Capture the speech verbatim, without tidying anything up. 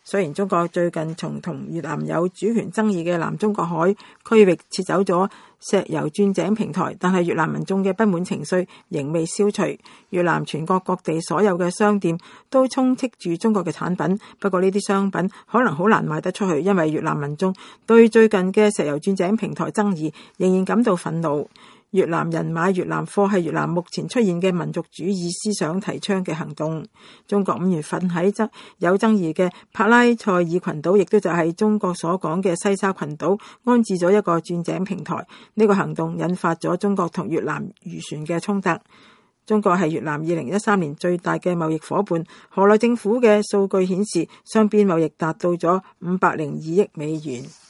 雖然中國最近從同越南有主權爭議嘅南中國海區域撤走咗石油鑽井平台，但係越南民眾嘅不滿情緒仍未消除。越南全國各地所有嘅商店都充斥住中國嘅產品，不過呢啲商品可能好難賣得出去，因為越南民眾對最近嘅石油鑽井平台爭議仍然感到憤怒。越南人買越南貨係越南目前出現嘅民族主義思想提倡嘅行動。中國五月份喺爭有爭議嘅帕拉塞爾群島，亦都就係中國所講嘅西沙群島，安置咗一個鑽井平台。呢個行動引發咗中國同越南漁船嘅衝突。中國係越南二零一三年最大嘅貿易夥伴。河內政府嘅數據顯示，雙邊貿易達到咗五百零二億美元。